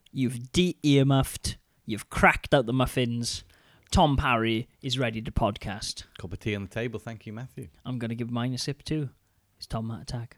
you've de-earmuffed, you've cracked out the muffins. Tom Parry is ready to podcast. Cup of tea on the table. Thank you, Matthew. I'm going to give mine a sip too. It's Tom Matt Attack.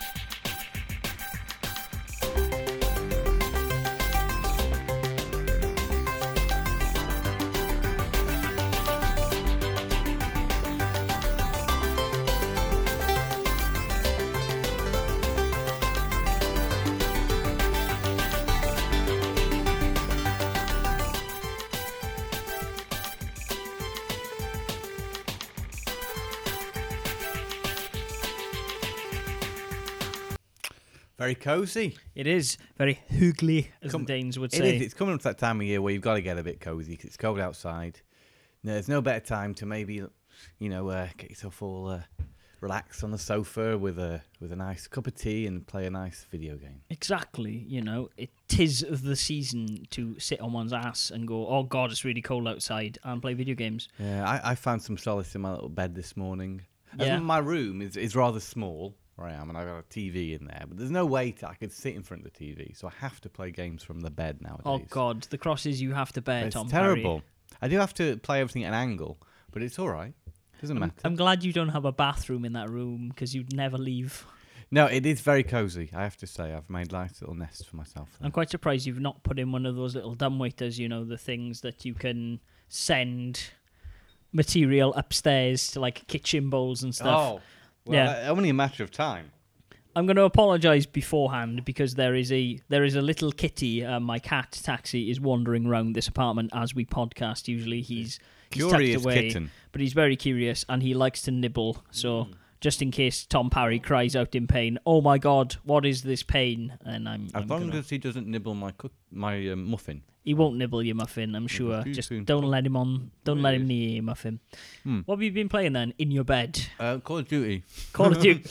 Very cosy. It is very hoogly, as the Danes would say. It is. It's coming up to that time of year where you've got to get a bit cozy because it's cold outside. There's no better time to maybe, get yourself all relaxed on the sofa with a nice cup of tea and play a nice video game. Exactly. It is the season to sit on one's ass and go, oh God, it's really cold outside, and play video games. Yeah, I found some solace in my little bed this morning. Yeah. My room is rather small. Where I am, and I've got a TV in there, but there's no way I could sit in front of the TV, so I have to play games from the bed nowadays. Oh God, the crosses you have to bear, it's Tom terrible. Parry. I do have to play everything at an angle, but it's all right. Doesn't matter. I'm glad you don't have a bathroom in that room because you'd never leave. No, it is very cozy. I have to say, I've made a nice little nest for myself there. I'm quite surprised you've not put in one of those little dumbwaiters. The things that you can send material upstairs to, like kitchen bowls and stuff. Oh, well, only a matter of time. I'm going to apologise beforehand because there is a little kitty. My cat Taxi is wandering around this apartment as we podcast. Usually he's Curious tucked away, kitten. but he's very curious and he likes to nibble. So just in case Tom Parry cries out in pain, "Oh my God, what is this pain?" And as long as he doesn't nibble my muffin. He won't nibble your muffin, I'm sure. Just don't let him on. Don't let him near your muffin. What have you been playing then in your bed? Call of Duty. Call of Duty.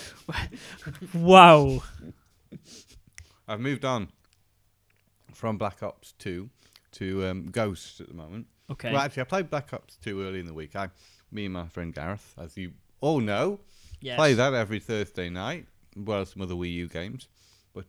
Wow. I've moved on from Black Ops 2 to Ghosts at the moment. Okay. Well, actually, I played Black Ops 2 early in the week. Me and my friend Gareth, as you all know, play that every Thursday night, as well as some other Wii U games. But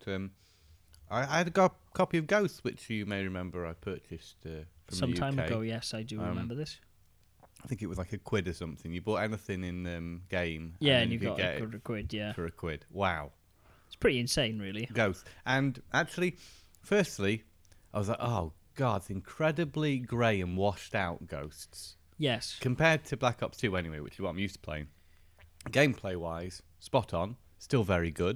I had a copy of Ghosts, which you may remember I purchased from some the UK. time ago. Yes, I do remember this. I think it was like £1 or something. You bought anything in game. Yeah, and you could got get a quid, yeah. for £1. Wow. It's pretty insane, really. Ghosts. And actually, firstly, I was like, oh, God, it's incredibly grey and washed out Ghosts. Yes. Compared to Black Ops 2 anyway, which is what I'm used to playing. Gameplay-wise, spot on. Still very good.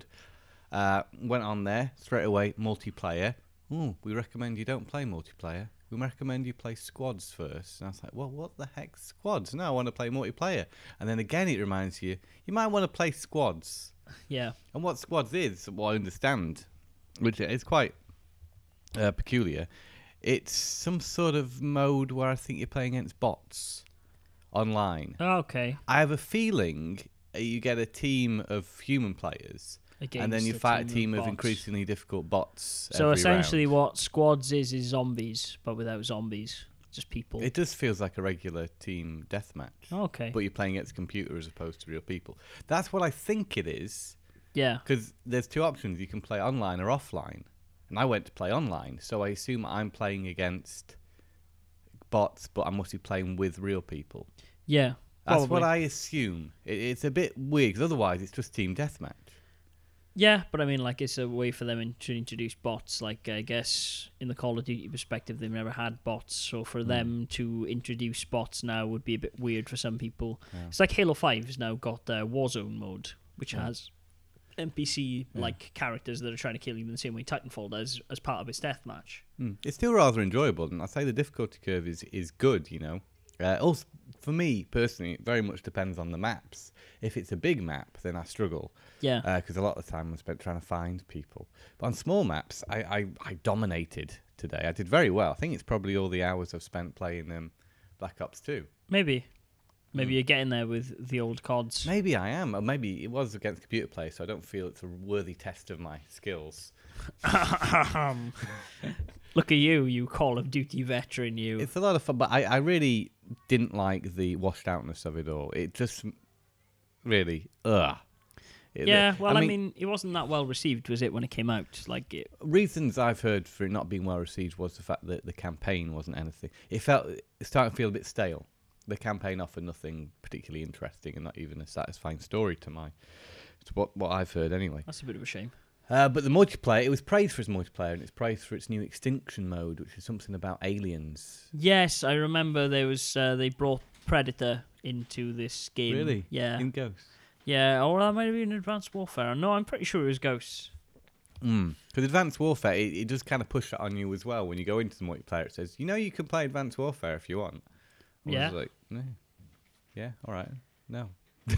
Went on there, straight away, multiplayer. Ooh, we recommend you don't play multiplayer. We recommend you play squads first. And I was like, well, what the heck, squads? No, I want to play multiplayer. And then again, it reminds you might want to play squads. Yeah. And what squads is, what I understand, which is quite peculiar, it's some sort of mode where I think you're playing against bots online. Oh, okay. I have a feeling you get a team of human players, and then you fight a team of increasingly difficult bots. So essentially round. what squads is zombies, but without zombies. Just people. It just feels like a regular team deathmatch. Oh, okay. But you're playing against a computer as opposed to real people. That's what I think it is. Yeah. Because there's two options. You can play online or offline. And I went to play online, so I assume I'm playing against bots, but I must be playing with real people. Yeah. That's probably what I assume. It's a bit weird, because otherwise it's just team deathmatch. Yeah, but I mean, like, it's a way for them to introduce bots. Like, I guess in the Call of Duty perspective, they've never had bots, so for them to introduce bots now would be a bit weird for some people. Yeah. It's like Halo 5 has now got Warzone mode, which has NPC-like characters that are trying to kill you in the same way Titanfall does as part of its deathmatch. It's still rather enjoyable, and I'd say the difficulty curve is good, you know. Also, for me, personally, it very much depends on the maps. If it's a big map, then I struggle. Yeah. Because a lot of the time I'm spent trying to find people. But on small maps, I dominated today. I did very well. I think it's probably all the hours I've spent playing Black Ops 2. Maybe you're getting there with the old CODs. Maybe I am. Or maybe it was against computer play, so I don't feel it's a worthy test of my skills. Look at you Call of Duty veteran, you. It's a lot of fun, but I really didn't like the washed outness of it all. It just really, Yeah, well, I mean, it wasn't that well received, was it, when it came out? Like, reasons I've heard for it not being well received was the fact that the campaign wasn't anything. It's starting to feel a bit stale. The campaign offered nothing particularly interesting and not even a satisfying story to what I've heard anyway. That's a bit of a shame. But the multiplayer, it was praised for its multiplayer, and it's praised for its new extinction mode, which is something about aliens. Yes, I remember there was they brought Predator into this game. Really? Yeah. In Ghosts? Yeah, or that might have been Advanced Warfare. No, I'm pretty sure it was Ghosts. Because Advanced Warfare, it does kind of push that on you as well. When you go into the multiplayer, it says, you can play Advanced Warfare if you want. I was like, no. Yeah, all right. No.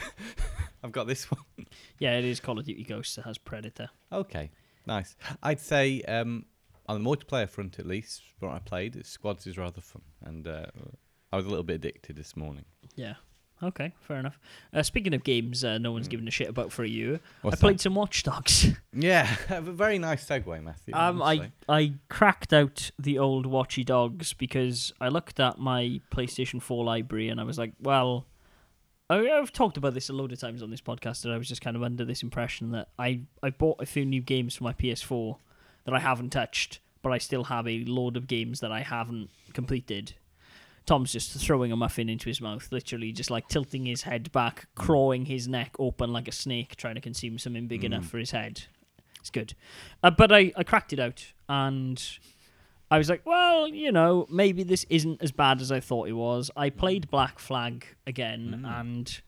I've got this one. Yeah, it is Call of Duty Ghosts that has Predator. Okay, nice. I'd say on the multiplayer front, at least, what I played, Squads is rather fun. And I was a little bit addicted this morning. Yeah. Okay, fair enough. Speaking of games no one's given a shit about for a year, I played some Watch Dogs. Yeah, a very nice segue, Matthew. I cracked out the old Watchy Dogs because I looked at my PlayStation 4 library and I was like, well, I've talked about this a load of times on this podcast, and I was just kind of under this impression that I bought a few new games for my PS4 that I haven't touched, but I still have a load of games that I haven't completed. Tom's just throwing a muffin into his mouth, literally just like tilting his head back, clawing his neck open like a snake, trying to consume something big enough for his head. It's good. But I cracked it out, and I was like, well, maybe this isn't as bad as I thought it was. I played Black Flag again, and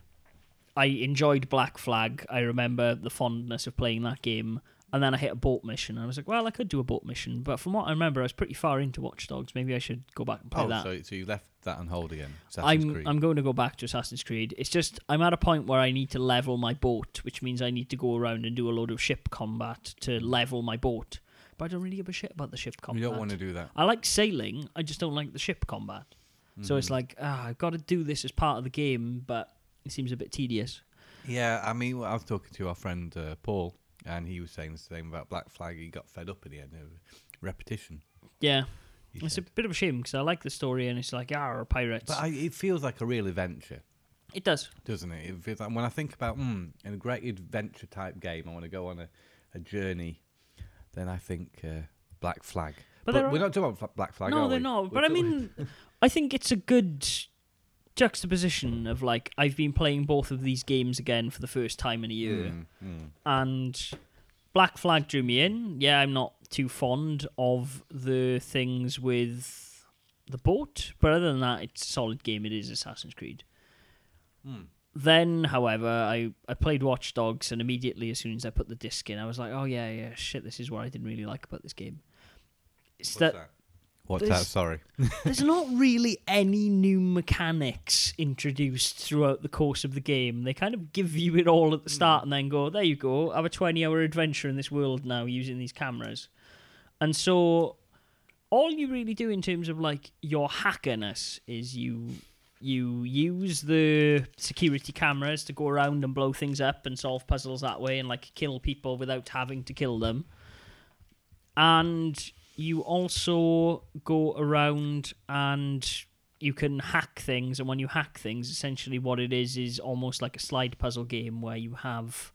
I enjoyed Black Flag. I remember the fondness of playing that game. And then I hit a boat mission. I was like, well, I could do a boat mission. But from what I remember, I was pretty far into Watch Dogs. Maybe I should go back and play that. So you left that on hold again? Assassin's Creed. I'm going to go back to Assassin's Creed. It's just, I'm at a point where I need to level my boat, which means I need to go around and do a load of ship combat to level my boat. But I don't really give a shit about the ship combat. You don't want to do that? I like sailing. I just don't like the ship combat. So it's like, I've got to do this as part of the game, but it seems a bit tedious. Yeah, I mean, I was talking to our friend Paul, and he was saying the same about Black Flag. He got fed up at the end of repetition. Yeah. It's a bit of a shame because I like the story and it's like, pirates. But it feels like a real adventure. It does. Doesn't it? It feels like, when I think about, in a great adventure type game, I want to go on a journey, then I think Black Flag. But we're not talking about Black Flag, no, are we? they're not. But I mean, I think it's a good juxtaposition of like, I've been playing both of these games again for the first time in a year, and Black Flag drew me in. Yeah, I'm not too fond of the things with the boat, but other than that, it's a solid game. It is Assassin's Creed. Then, however, I played Watch Dogs, and immediately as soon as I put the disc in, I was like, oh yeah, shit, this is what I didn't really like about this game. What's that? What's that? Sorry. There's not really any new mechanics introduced throughout the course of the game. They kind of give you it all at the start and then go, there you go, have a 20-hour adventure in this world now using these cameras. And so all you really do in terms of like your hackerness is you use the security cameras to go around and blow things up and solve puzzles that way and like kill people without having to kill them. And you also go around and you can hack things, and when you hack things, essentially what it is almost like a slide puzzle game where you have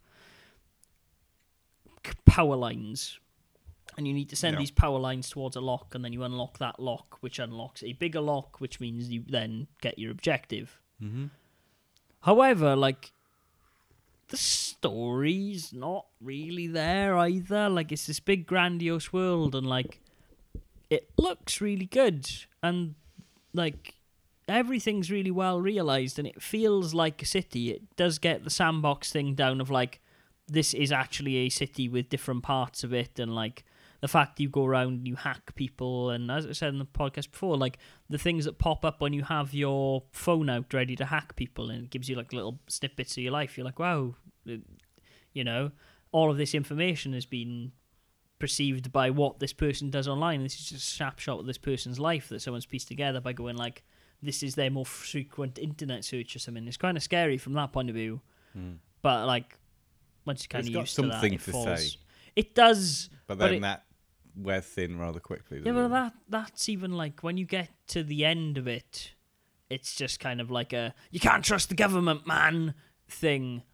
power lines, and you need to send these power lines towards a lock, and then you unlock that lock, which unlocks a bigger lock, which means you then get your objective. However, like, the story's not really there either. Like, it's this big grandiose world, and like, it looks really good, and like everything's really well realized, and it feels like a city. It does get the sandbox thing down of like, this is actually a city with different parts of it, and like the fact you go around and you hack people, and as I said in the podcast before, like the things that pop up when you have your phone out ready to hack people, and it gives you like little snippets of your life. You're like, wow, all of this information has been perceived by what this person does online. This is just a snapshot of this person's life that someone's pieced together by going like, this is their more frequent internet search or something. It's kind of scary from that point of view. But like, once you kind of used to that, it falls. It does. But then that wears thin rather quickly. Yeah, but that's even like, when you get to the end of it, it's just kind of like a, you can't trust the government, man, thing.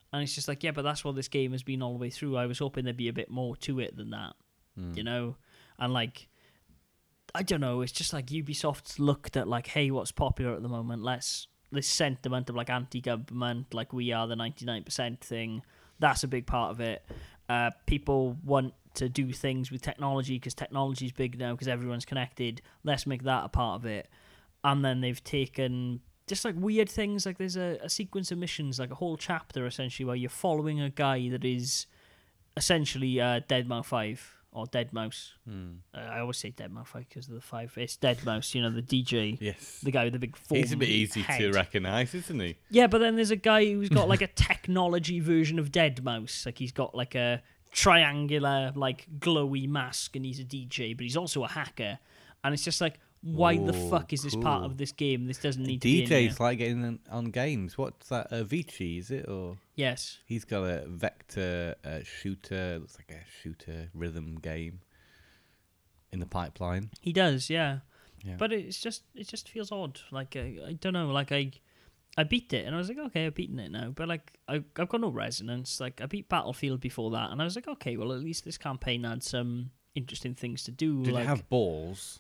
And it's just like, yeah, but that's what this game has been all the way through. I was hoping there'd be a bit more to it than that, you know? And, like, I don't know, it's just like Ubisoft's looked at, like, hey, what's popular at the moment? This sentiment of, like, anti-government, like, we are the 99% thing, that's a big part of it. People want to do things with technology because technology's big now because everyone's connected. Let's make that a part of it. And then they've taken just like weird things, like there's a sequence of missions, like a whole chapter essentially where you're following a guy that is essentially Deadmau 5 or Deadmau5. I always say Deadmau 5 because of the 5. It's Deadmau5, you know, the DJ. Yes. The guy with the big foam He's a bit easy head. to recognise, isn't he? Yeah, but then there's a guy who's got like a technology version of Deadmau5. Like he's got like a triangular, like glowy mask and he's a DJ, but he's also a hacker. And it's just like, why the fuck is this part of this game? This doesn't need to be in here. DJ's like getting on games. What's that? Vici, is it? Or Yes. he's got a vector shooter. Looks like a shooter rhythm game in the pipeline. He does, yeah. Yeah. But it just feels odd. Like I don't know. Like I beat it and I was like, okay, I've beaten it now. But like I've got no resonance. Like I beat Battlefield before that, and I was like, okay, well at least this campaign had some interesting things to do. Did like, it have balls?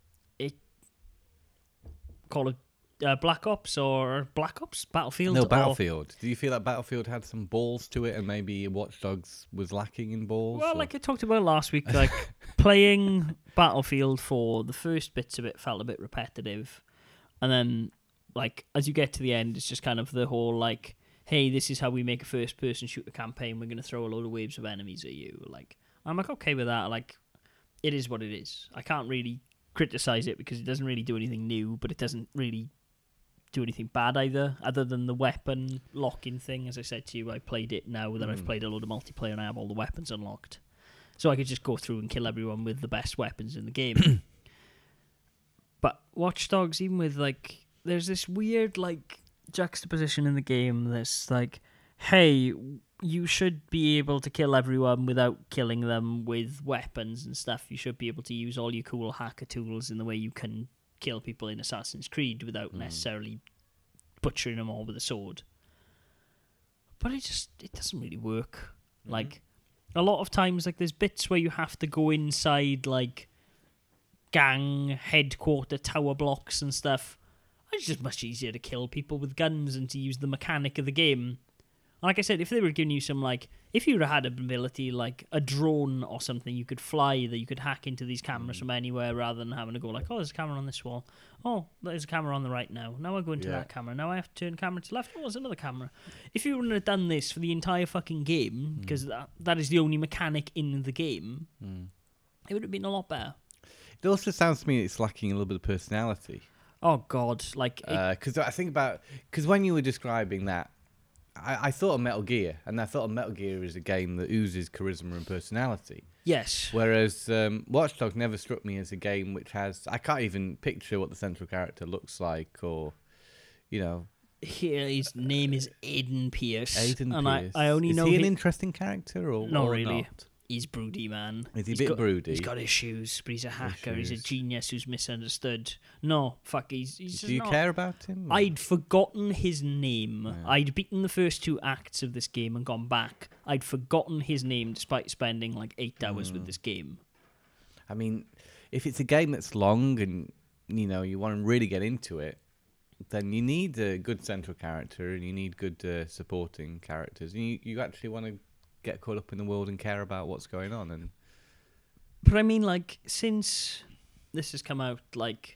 Call it Black Ops or Black Ops? Battlefield? No, or- Battlefield. Do you feel that Battlefield had some balls to it, and maybe Watch Dogs was lacking in balls? Well, or- like I talked about last week, like playing Battlefield 4, the first bits of it felt a bit repetitive. And then, like, as you get to the end, it's just kind of the whole, like, hey, this is how we make a first-person shooter campaign. We're going to throw a load of waves of enemies at you. Like, I'm like, okay with that. Like, it is what it is. I can't really criticize it because it doesn't really do anything new, but it doesn't really do anything bad either, other than the weapon locking thing. As I said to you, I played it now that I've played a load of multiplayer and I have all the weapons unlocked. So I could just go through and kill everyone with the best weapons in the game. But Watch Dogs, even with, like, there's this weird, like, juxtaposition in the game that's like, hey, you should be able to kill everyone without killing them with weapons and stuff. You should be able to use all your cool hacker tools in the way you can kill people in Assassin's Creed without necessarily butchering them all with a sword. But it doesn't really work. Like, a lot of times, like, there's bits where you have to go inside, like, gang headquarter tower blocks and stuff. It's just much easier to kill people with guns and to use the mechanic of the game. Like I said, if they were giving you some, like, if you had an ability like a drone or something, you could fly, that you could hack into these cameras from anywhere rather than having to go like, oh, there's a camera on this wall. Oh, there's a camera on the right now. Now I go into that camera. Now I have to turn camera to the left. Oh, there's another camera. If you wouldn't have done this for the entire fucking game, because that is the only mechanic in the game, it would have been a lot better. It also sounds to me it's lacking a little bit of personality. Oh, God. Like, Because I think about... Because when you were describing that, I thought of Metal Gear, and I thought of Metal Gear as a game that oozes charisma and personality. yes. Whereas Watch Dogs never struck me as a game which has... I can't even picture what the central character looks like, or, you know... Here, his name is Aiden Pierce. Aiden and Pierce. I only know Is he an him. interesting character, or Not or really. not? He's broody, man. Is he He's a bit got, broody? He's got issues, but he's a hacker. He's a Issues. genius who's misunderstood. No, fuck, he's just Do you not. care about him? or- I'd forgotten his name. I'd beaten the first 2 acts of this game and gone back. I'd forgotten his name despite spending like 8 hours with this game. I mean, if it's a game that's long and, you know, you want to really get into it, then you need a good central character and you need good supporting characters. And you actually want to get caught up in the world and care about what's going on. And But I mean, like, since this has come out, like,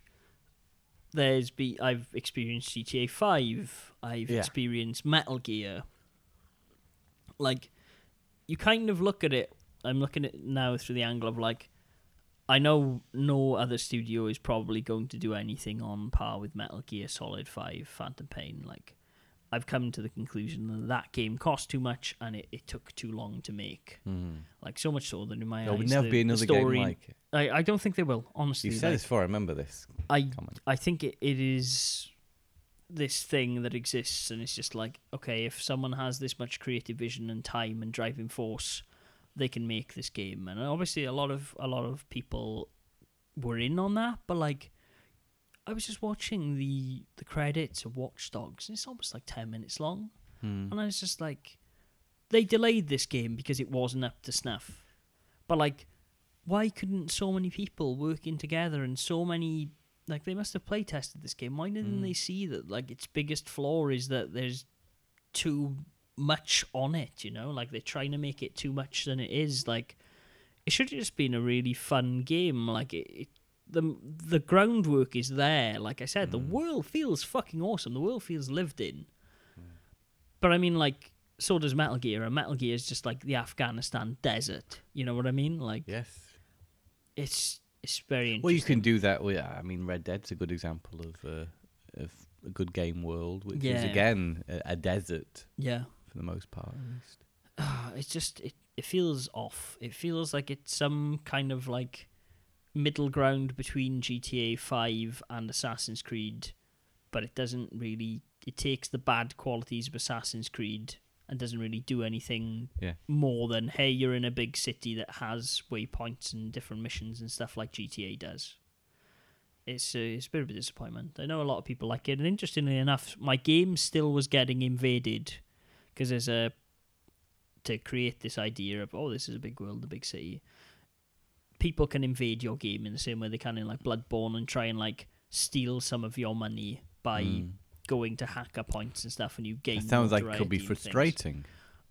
I've experienced GTA 5, I've experienced Metal Gear. Like, you kind of look at it, I'm looking at it now through the angle of, like, I know no other studio is probably going to do anything on par with Metal Gear Solid 5 Phantom Pain. Like, I've come to the conclusion that game cost too much and it took too long to make. Like, so much so that in my there eyes, will never be another story, game like it. I don't think they will, honestly. You said Like, this before, I remember this comment. I think it is this thing that exists, and it's just like, okay, if someone has this much creative vision and time and driving force, they can make this game. And obviously, a lot of people were in on that, but like, I was just watching the credits of Watch Dogs, and it's almost like 10 minutes long, and I was just like, they delayed this game because it wasn't up to snuff. But like, why couldn't so many people working together and so many like they must have play tested this game? Why didn't they see that like its biggest flaw is that there's too much on it? You know, like they're trying to make it too much than it is. Like it should have just been a really fun game. Like the groundwork is there. Like I said, the world feels fucking awesome. The world feels lived in. But I mean, like, so does Metal Gear. And Metal Gear is just like the Afghanistan desert. You know what I mean? Like, Yes. it's very interesting. Well, you can do that with. I mean, Red Dead's a good example of a good game world, which is again a desert. Yeah. For the most part, at least. It's just it feels off. It feels like it's some kind of like middle ground between GTA 5 and Assassin's Creed, but it doesn't really. It takes the bad qualities of Assassin's Creed and doesn't really do anything more than, hey, you're in a big city that has waypoints and different missions and stuff like GTA does. It's a bit of a disappointment. I know a lot of people like it, and interestingly enough, my game still was getting invaded because to create this idea of, oh, this is a big world, a big city. People can invade your game in the same way they can in like Bloodborne and try and like steal some of your money by going to hacker points and stuff, and you gain. It sounds like it could be frustrating.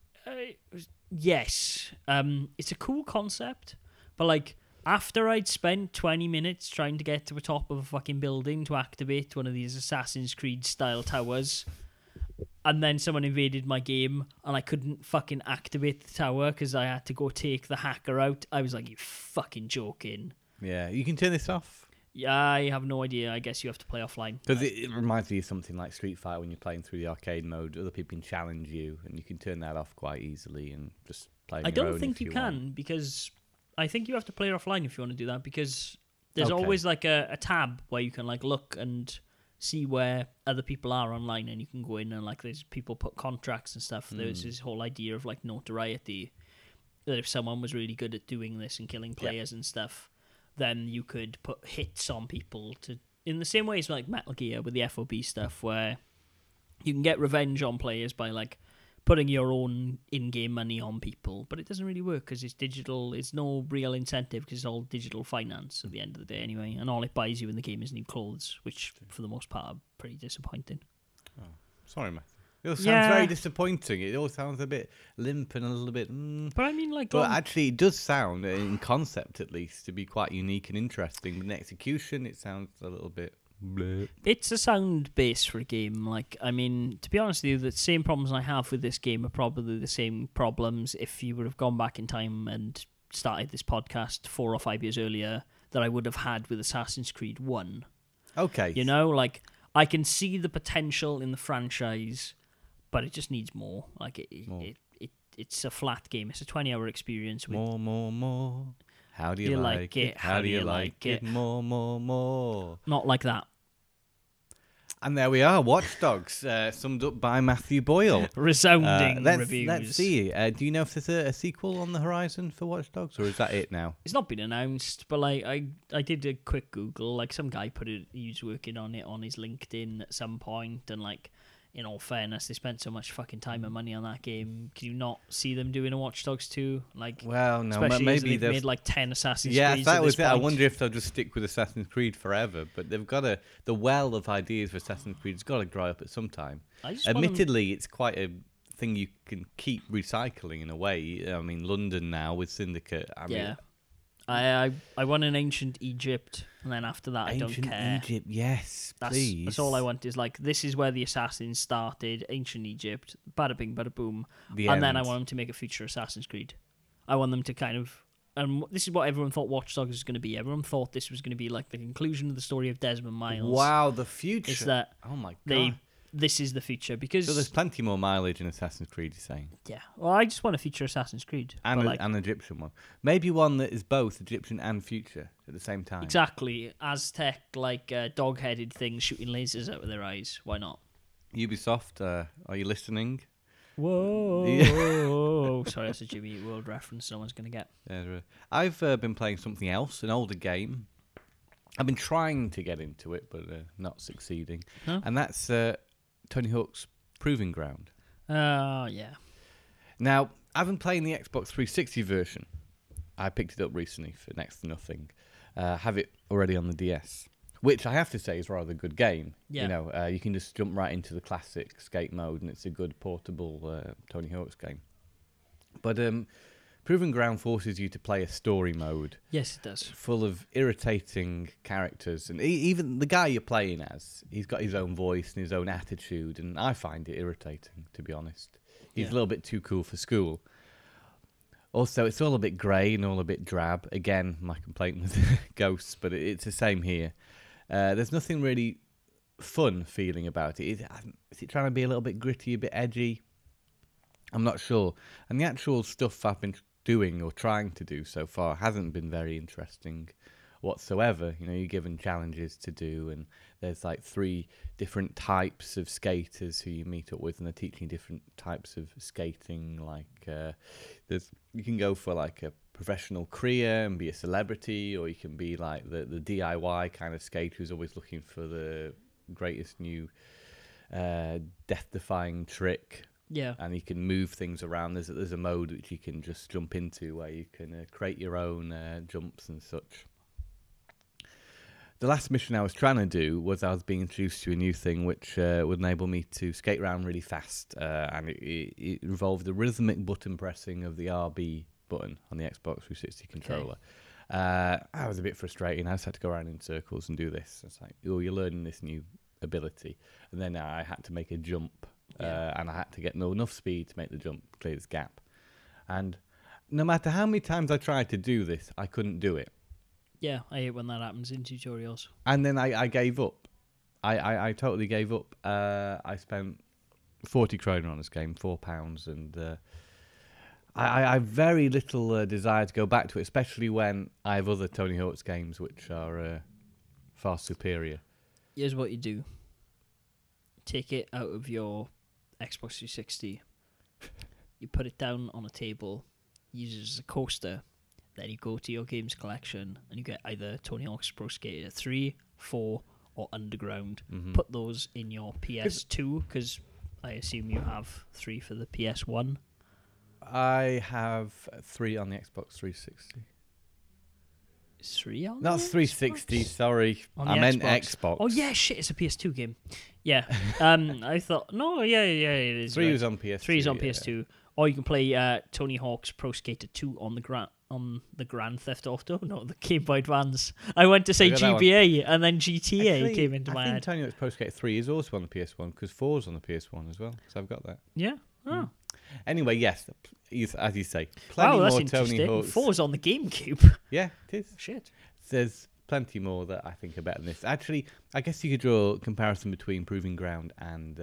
Yes, it's a cool concept, but like after I'd spent 20 minutes trying to get to the top of a fucking building to activate one of these Assassin's Creed style towers, and then someone invaded my game and I couldn't fucking activate the tower because I had to go take the hacker out, I was like, you fucking joking. Yeah, you can turn this off. Yeah, I have no idea. I guess you have to play offline. Because it reminds me of something like Street Fighter when you're playing through the arcade mode. Other people can challenge you, and you can turn that off quite easily and just play. I don't think you can, because I think you have to play it offline if you want to do that, because there's always like a tab where you can like look and see where other people are online, and you can go in and like there's people put contracts and stuff. There's this whole idea of like notoriety, that if someone was really good at doing this and killing players and stuff, then you could put hits on people to, in the same way as like Metal Gear with the FOB stuff, where you can get revenge on players by like putting your own in-game money on people, but it doesn't really work because it's digital. It's no real incentive because it's all digital finance at the end of the day anyway, and all it buys you in the game is new clothes, which for the most part are pretty disappointing. Oh, sorry, Matthew. It all sounds very disappointing. It all sounds a bit limp and a little bit. But I mean, like, but actually, it does sound, in concept at least, to be quite unique and interesting. But in execution, it sounds a little bit. Bleh. It's a sound base for a game. Like, I mean, to be honest with you, the same problems I have with this game are probably the same problems if you would have gone back in time and started this podcast 4 or 5 years earlier that I would have had with Assassin's Creed 1. Okay. You know, like, I can see the potential in the franchise, but it just needs more. Like it's a flat game. It's a 20-hour experience with more. How do you like it? How do you like it? More. Not like that. And there we are, Watch Dogs, summed up by Matthew Boyle. Resounding reviews. Let's see. Do you know if there's a sequel on the horizon for Watch Dogs, or is that it now? It's not been announced, but like I did a quick Google. Like some guy put it. He was working on it on his LinkedIn at some point, and like, in all fairness, they spent so much fucking time and money on that game. Can you not see them doing a Watch Dogs 2? Like, well, no, especially maybe they've made like 10 Assassin's Creed. Yeah, that was it. Point. I wonder if they'll just stick with Assassin's Creed forever. But they've got the well of ideas for Assassin's Creed's got to dry up at some time. Admittedly, it's quite a thing you can keep recycling in a way. I mean, London now with Syndicate. I mean, I want an Ancient Egypt, and then after that, I don't care. Ancient Egypt, yes, please. That's all I want. Is like, this is where the Assassins started. Ancient Egypt, bada bing, bada boom, then I want them to make a future Assassin's Creed. I want them to kind of, and this is what everyone thought Watch Dogs was going to be. Everyone thought this was going to be like the conclusion of the story of Desmond Miles. Wow, the future! Is that oh my god. This is the future, because... So there's plenty more mileage in Assassin's Creed, you're saying? Yeah. Well, I just want a future Assassin's Creed. And an Egyptian one. Maybe one that is both Egyptian and future at the same time. Exactly. Aztec, like dog-headed things shooting lasers out of their eyes. Why not? Ubisoft, are you listening? Whoa. Sorry, that's a Jimmy Eat World reference no one's going to get. Yeah, I've been playing something else, an older game. I've been trying to get into it, but not succeeding. Huh? And that's... Tony Hawk's Proving Ground. Oh, yeah. Now, I've been playing the Xbox 360 version. I picked it up recently for next to nothing. Have it already on the DS, which I have to say is a rather good game. Yeah. You know, you can just jump right into the classic skate mode, and it's a good portable Tony Hawk's game. But Proving Ground forces you to play a story mode. Yes, it does. Full of irritating characters. And even the guy you're playing as, he's got his own voice and his own attitude, and I find it irritating, to be honest. He's a little bit too cool for school. Also, it's all a bit grey and all a bit drab. Again, my complaint with Ghosts, but it's the same here. There's nothing really fun feeling about it. Is it trying to be a little bit gritty, a bit edgy? I'm not sure. And the actual stuff I've been doing or trying to do so far hasn't been very interesting whatsoever. You know, you're given challenges to do, and there's like 3 different types of skaters who you meet up with, and they're teaching different types of skating. Like you can go for like a professional career and be a celebrity, or you can be like the DIY kind of skater who's always looking for the greatest new death-defying trick. Yeah. And you can move things around. There's a mode which you can just jump into where you can create your own jumps and such. The last mission I was trying to do was I was being introduced to a new thing which would enable me to skate around really fast, and it involved the rhythmic button pressing of the RB button on the Xbox 360 controller. I was a bit frustrating. I just had to go around in circles and do this. It's like, oh, you're learning this new ability. And then I had to make a jump, and I had to get enough speed to make the jump, clear this gap. And no matter how many times I tried to do this, I couldn't do it. Yeah, I hate when that happens in tutorials. And then I gave up. I totally gave up. I spent 40 kroner on this game, £4, and I have very little desire to go back to it, especially when I have other Tony Hawk's games which are far superior. Here's what you do. Take it out of your Xbox 360. You put it down on a table, use it as a coaster. Then you go to your games collection and you get either Tony Hawk's Pro Skater 3, 4, or Underground. Mm-hmm. Put those in your PS2, because I assume you have 3 for the PS1. I have 3 on the Xbox 360. 3 on Not the 360, Xbox? sorry. On I the meant Xbox. Xbox. Oh, yeah, shit, it's a PS2 game. Yeah. I thought, no, yeah, it is. 3 right. was on PS2. 3 is on PS2. Or you can play Tony Hawk's Pro Skater 2 on the Grand Theft Auto. No, the Game Boy Advance. I went to say GBA and then GTA Actually, came into my I think head. Tony Hawk's Pro Skater 3 is also on the PS1 because 4 is on the PS1 as well. So I've got that. Yeah. Oh. Anyway, yes, as you say, plenty Wow, that's more interesting. Tony Hawk's. 4's on the GameCube. Yeah, it is. Shit. There's plenty more that I think are better than this. Actually, I guess you could draw a comparison between Proving Ground and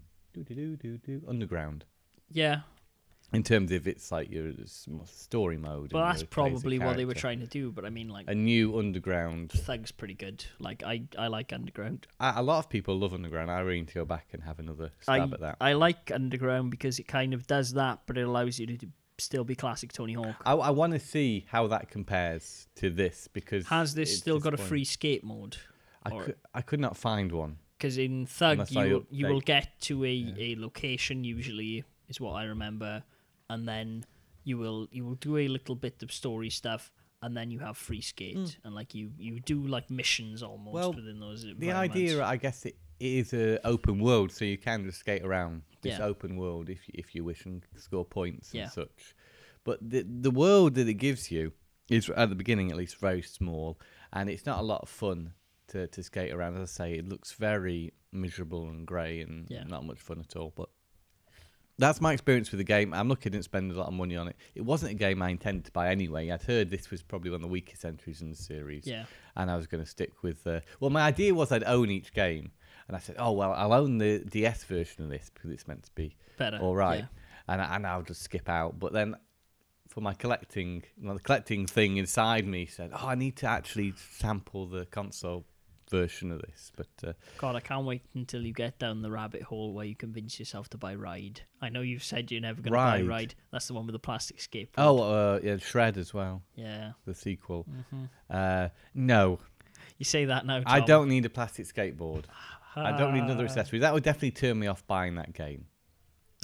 Underground. Yeah. In terms of it's like your story mode. Well, and that's your plays a probably what they were character. trying to do, but I mean, like, A new Underground. Thug's pretty good. Like, I like Underground. A lot of people love Underground. I really need to go back and have another stab at that. I like Underground because it kind of does that, but it allows you to still be classic Tony Hawk. I want to see how that compares to this because Has this it's still got a disappointing. free skate mode? I could not find one. Because in Thug, Unless I you will update. get to a location, usually, is what I remember, and then you will do a little bit of story stuff, and then you have free skate, and like you do like missions almost within those The environments. idea, I guess, it is an open world, so you can just skate around this Yeah. open world if you wish and score points Yeah. and such. But the world that it gives you is, at the beginning at least, very small, and it's not a lot of fun to skate around. As I say, it looks very miserable and grey and not much fun at all. But that's my experience with the game. I'm lucky I didn't spend a lot of money on it. It wasn't a game I intended to buy anyway. I'd heard this was probably one of the weakest entries in the series. Yeah. And I was going to stick with... well, my idea was I'd own each game. And I said, oh, well, I'll own the DS version of this because it's meant to be Better. all right. Yeah. And I'll just skip out. But then for my collecting... the collecting thing inside me said, oh, I need to actually sample the console version of this. But God, I can't wait until you get down the rabbit hole where you convince yourself to buy Ride. I know you've said you're never going to buy Ride? Ride. That's the one with the plastic skateboard. oh, yeah, Shred as well, Yeah. the sequel. Mm-hmm. No, You say that now, Tom. I don't need a plastic skateboard. I don't need another accessory. That would definitely turn me off buying that game.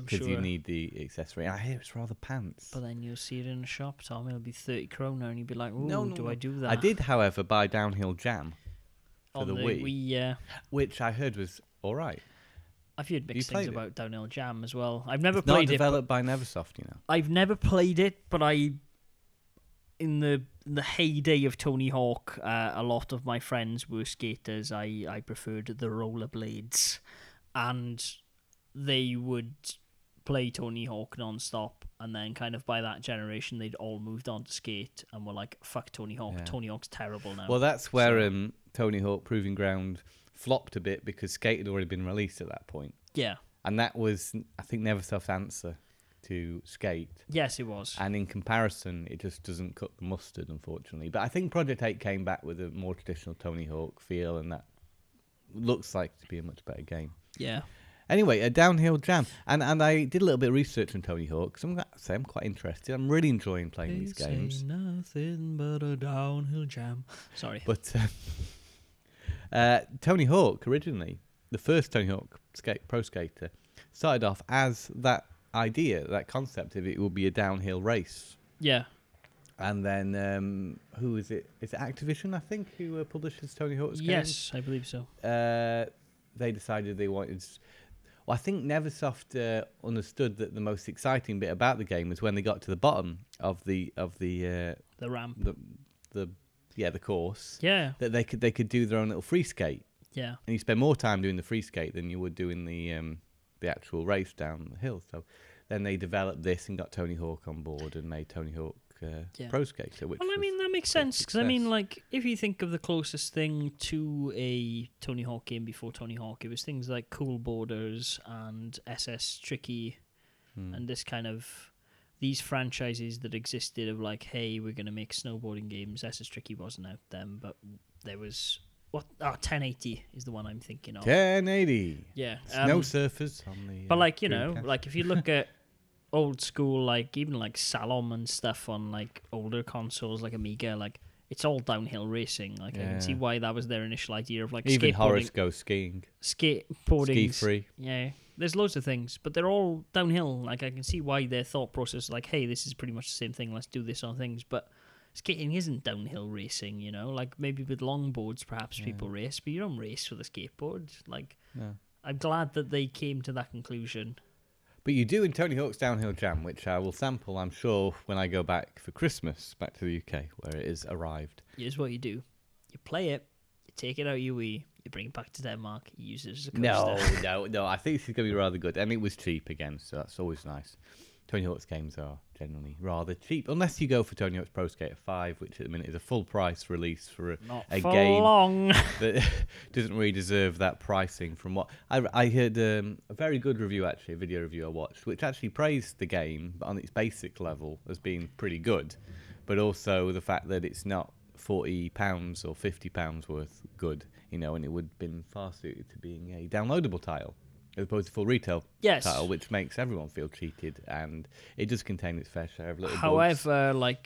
I'm because sure. you need the accessory. I hear it's rather pants. But then you'll see it in a shop, Tom. It'll be 30 kroner, and you'll be like, "Ooh, No, do I do that?" I did, however, buy Downhill Jam for on the Wii, Yeah. which I heard was all right. I've heard mixed played things it? about Downhill Jam as well. I've never It's not played it. developed by Neversoft, you know. I've never played it, but in the heyday of Tony Hawk, a lot of my friends were skaters. I preferred the rollerblades, and they would play Tony Hawk non-stop, and then kind of by that generation they'd all moved on to skate and were like, fuck Tony Hawk. Yeah. Tony Hawk's terrible now. Well, that's where Tony Hawk Proving Ground flopped a bit because Skate had already been released at that point. Yeah. And that was, I think, Neversoft's answer to Skate. Yes, it was. And in comparison, it just doesn't cut the mustard, unfortunately. But I think Project 8 came back with a more traditional Tony Hawk feel, and that looks like to be a much better game. Yeah. Anyway, a Downhill Jam. And I did a little bit of research on Tony Hawk, because I'm quite interested. I'm really enjoying playing these games. Say nothing but a downhill jam. Sorry. But Tony Hawk, originally, the first Tony Hawk Pro Skater, started off as that idea, that concept of it would be a downhill race. Yeah. And then, who is it? Is it Activision, I think, who publishes Tony Hawk's games? Yes, I believe so. They decided they wanted... Well, I think Neversoft understood that the most exciting bit about the game was when they got to the bottom of the ramp. The course. Yeah. That they could do their own little free skate. Yeah. And you spend more time doing the free skate than you would doing the actual race down the hill. So then they developed this and got Tony Hawk on board and made Tony Hawk Pro Skater. Which that makes sense, because like if you think of the closest thing to a Tony Hawk game before Tony Hawk, it was things like Cool Borders and SS Tricky, and this kind of these franchises that existed of like, hey, we're going to make snowboarding games. SS Tricky wasn't out then, but there was 1080 is the one I'm thinking of. 1080. Yeah, Snow surfers on the. But like Dreamcast. like if you look at old school, like even like Salom and stuff on like older consoles like Amiga, like it's all downhill racing. Like I can see why that was their initial idea of like even skateboarding. Horace goes skiing. Skateboarding. Ski free. Yeah. There's loads of things, but they're all downhill. Like I can see why their thought process, like, hey, this is pretty much the same thing. Let's do this on things. But skating isn't downhill racing, you know. Like maybe with longboards, perhaps people race, but you don't race with a skateboard. Like, I'm glad that they came to that conclusion. But you do in Tony Hawk's Downhill Jam, which I will sample, I'm sure, when I go back for Christmas, back to the UK, where it is arrived. Here's what you do. You play it, you take it out your Wii, you bring it back to Denmark, you use it as a coaster. No, I think this is going to be rather good. And it was cheap again, so that's always nice. Tony Hawk's games are generally rather cheap, unless you go for Tony Hawk's Pro Skater 5, which at the minute is a full price release for a game long. that doesn't really deserve that pricing. From what I heard, a very good review, actually, a video review I watched, which actually praised the game on its basic level as being pretty good, but also the fact that it's not £40 or £50 worth good, you know, and it would have been far suited to being a downloadable title as opposed to full retail title, which makes everyone feel cheated, and it does contain its fair share of little bugs. However, like,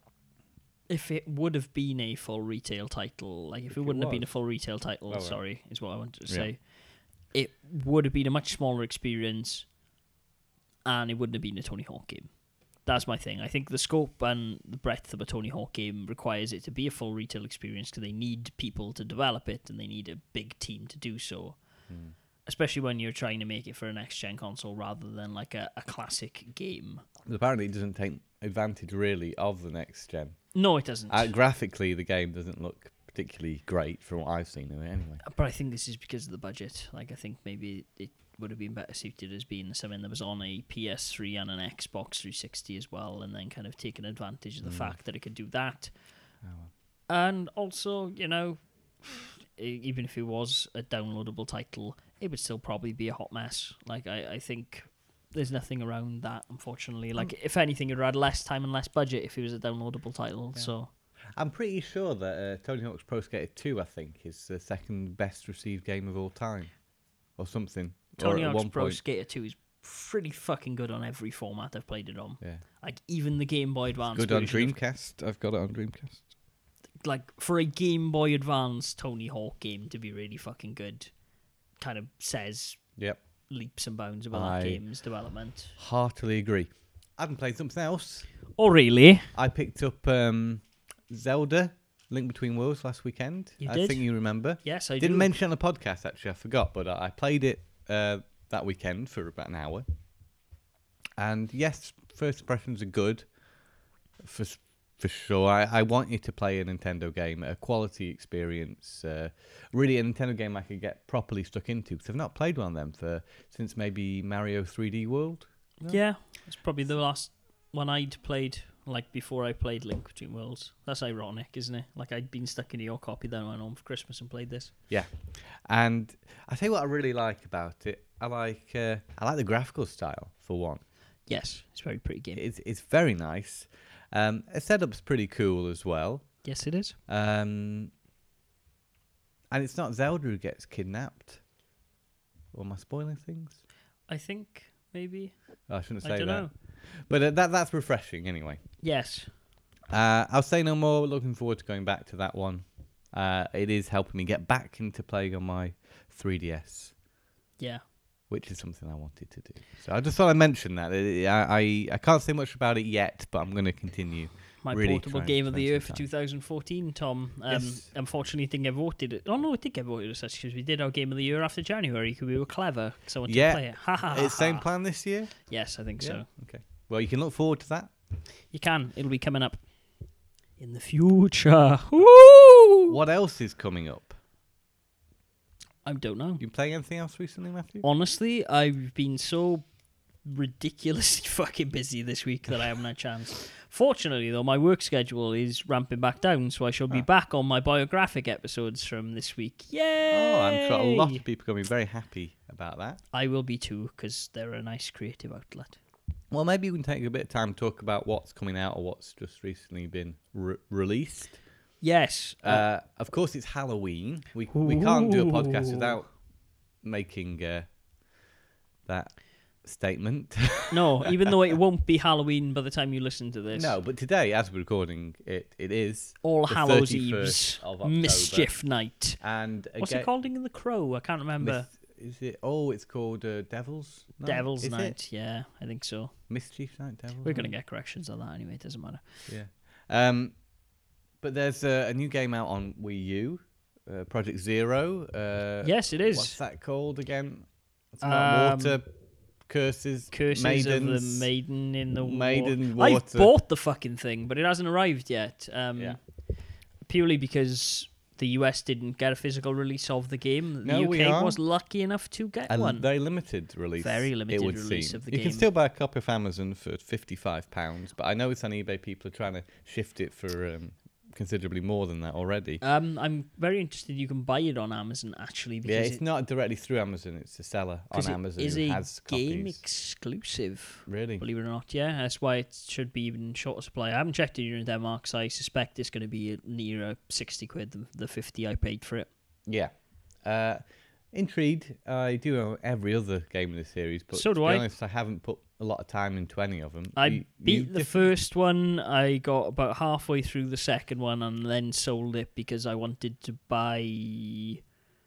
if it would have been a full retail title, like if it wouldn't have been a full retail title, is what I wanted to say, it would have been a much smaller experience, and it wouldn't have been a Tony Hawk game. That's my thing. I think the scope and the breadth of a Tony Hawk game requires it to be a full retail experience because they need people to develop it, and they need a big team to do so. Especially when you're trying to make it for a next-gen console rather than like a classic game. But apparently it doesn't take advantage really of the next gen. No, it doesn't. Graphically, the game doesn't look particularly great from what I've seen of it anyway. But I think this is because of the budget. Like, I think maybe it would have been better suited as being something that was on a PS3 and an Xbox 360 as well, and then kind of taking advantage of the fact that it could do that. And also, you know, even if it was a downloadable title, it would still probably be a hot mess. Like, I think there's nothing around that, unfortunately. Like, if anything, it would have had less time and less budget if it was a downloadable title. Yeah. So I'm pretty sure that Tony Hawk's Pro Skater 2, I think, is the second best received game of all time. Or something. Tony Hawk's Pro Skater 2 is pretty fucking good on every format I've played it on. Yeah. Like, even the Game Boy Advance. Good on Dreamcast. I've got it on Dreamcast. Like, for a Game Boy Advance Tony Hawk game to be really fucking good, kind of says leaps and bounds about that game's development. Heartily agree. I haven't played something else. Oh, really? I picked up Zelda Link Between Worlds last weekend. You I did? think you remember. Yes, I Didn't do. mention it on the podcast, actually. I forgot, but I played it that weekend for about an hour. And yes, first impressions are good, for sure. I want you to play a Nintendo game, a quality experience. Really, a Nintendo game I could get properly stuck into, because I've not played one of them since maybe Mario 3D World. Yeah, it's probably the last one I'd played, like, before I played Link Between Worlds. That's ironic, isn't it? Like, I'd been stuck into your copy, then I went home for Christmas and played this. Yeah, and I tell you what I really like about it. I like the graphical style, for one. Yes, it's a very pretty game. It's very nice. The setup's pretty cool as well. Yes, it is. And it's not Zelda who gets kidnapped. Or am I spoiling things? I think, maybe. Oh, I shouldn't say I don't that. know. But that's refreshing anyway. Yes. I'll say no more. Looking forward to going back to that one. It is helping me get back into playing on my 3DS. Yeah. Which is something I wanted to do. So I just thought I'd mention that. I can't say much about it yet, but I'm going to continue. My really portable game of the year for 2014, Tom. Yes. Unfortunately, I think I voted it. Oh, no, I think I voted as such because we did our game of the year after January because we were clever. Because I wanted to play it. Ha ha ha. It's same plan this year? Yes, I think so. Okay. Well, you can look forward to that. You can. It'll be coming up in the future. Woo! What else is coming up? I don't know. You playing anything else recently, Matthew? Honestly, I've been so ridiculously fucking busy this week that I haven't had a chance. Fortunately, though, my work schedule is ramping back down, so I shall be back on my biographic episodes from this week. Yay! Oh, I'm sure a lot of people are going to be very happy about that. I will be too, because they're a nice creative outlet. Well, maybe we can take a bit of time to talk about what's coming out or what's just recently been released. Yes. Of course, it's Halloween. We can't do a podcast Ooh. without making that statement. No, even though it won't be Halloween by the time you listen to this. No, but today, as we're recording, it is All the Hallows 31st Eve's of October. Mischief Night. And What's it called in The Crow? I can't remember. Is it? Oh, it's called Devil's Night. Devil's Is Night. it? Yeah, I think so. Mischief Night. Devil's We're going to Night? get corrections on that anyway. It doesn't matter. Yeah. But there's a new game out on Wii U, Project Zero. Yes, it is. What's that called again? It's about water curses. Curses maidens, of the Maiden in the Maiden Water. Water. I've bought the fucking thing, but it hasn't arrived yet. Yeah. Purely because the US didn't get a physical release of the game. No, the we UK are. was lucky enough to get A one. very limited release. Very limited it would release seem. of the You game. can still buy a copy off Amazon for £55, but I know it's on eBay. People are trying to shift it for considerably more than that already. I'm very interested. You can buy it on Amazon actually because Yeah, it's not directly through Amazon. It's a seller on Amazon is who a has game copies. exclusive. Really? Believe it or not, yeah. That's why it should be even shorter supply. I haven't checked it here in Denmark, so I suspect it's going to be near 60 quid, the 50 I paid for it. Yeah. Intrigued. I do know every other game in the series, but So do to be I. honest, I haven't put a lot of time into any of them. I beat the first one. I got about halfway through the second one and then sold it because I wanted to buy...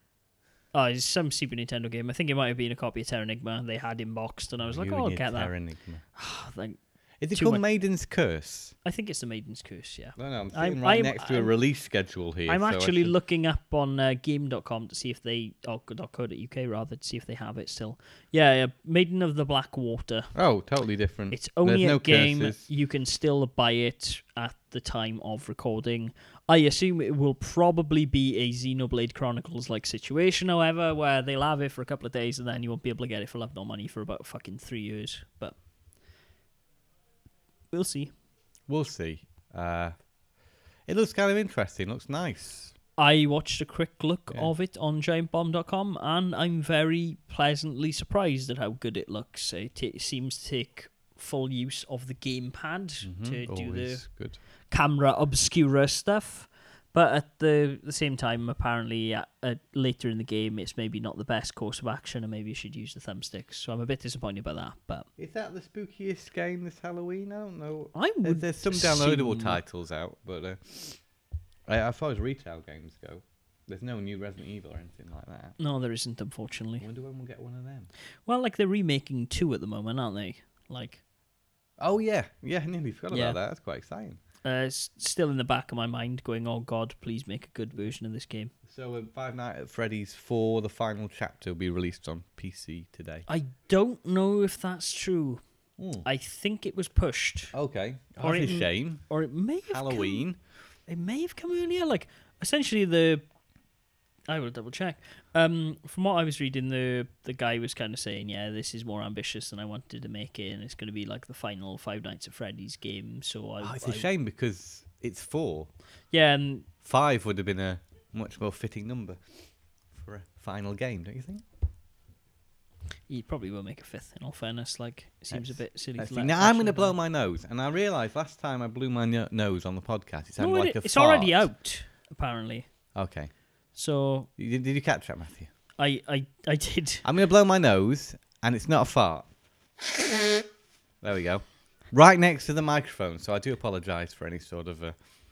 Oh, it's some Super Nintendo game. I think it might have been a copy of Terra Enigma. They had inboxed, and I was like, "Oh, I'll get that." Like, Is it too called much- Maiden's Curse? I think it's the Maiden's Curse. Yeah. No, I'm I'm- sitting right I'm- next to a I'm- release schedule here. I'm so I actually should- looking up on game.com to see if they, or .co.uk rather, to see if they have it still. Yeah, Maiden of the Black Water. Oh, totally different. It's only There's a no game. curses. You can still buy it at the time of recording. I assume it will probably be a Xenoblade Chronicles-like situation, however, where they'll have it for a couple of days and then you won't be able to get it for love nor money for about fucking 3 years. But we'll see. We'll see. It looks kind of interesting. Looks nice. I watched a quick look Yeah. of it on GiantBomb.com, and I'm very pleasantly surprised at how good it looks. It seems to take full use of the gamepad to do the Always good. camera obscura stuff. But at the same time, apparently, later in the game, it's maybe not the best course of action, and maybe you should use the thumbsticks. So I'm a bit disappointed by that. But Is that the spookiest game this Halloween? I don't know. I would There's some downloadable assume- titles out, but as far as retail games go, There's no new Resident Evil or anything like that. No, there isn't, unfortunately. I wonder when we'll get one of them. Well, like they're remaking 2 at the moment, aren't they? Like, Oh yeah, I nearly forgot Yeah. about that. That's quite exciting. it's still in the back of my mind, going, "Oh God, please make a good version of this game." So Five Nights at Freddy's 4, the final chapter, will be released on PC today. I don't know if that's true. I think it was pushed, Okay, Or that's a it- shame. or it may have Halloween. It may have come earlier. Like, essentially, I will double check. From what I was reading, the guy was kind of saying, "Yeah, this is more ambitious than I wanted to make it, and it's going to be like the final Five Nights at Freddy's game." So It's a shame because it's 4. Yeah, and 5 would have been a much more fitting number for a final game, don't you think? he probably will make a 5th. In all fairness, like, it seems a bit silly. to let Now I'm going to Asher blow down. my nose, and I realised last time I blew my nose on the podcast, it sounded No, like a it's fart. already out apparently. Okay, So did you catch that, Matthew? I did. I'm going to blow my nose, and it's not a fart. There we go. Right next to the microphone, so I do apologise for any sort of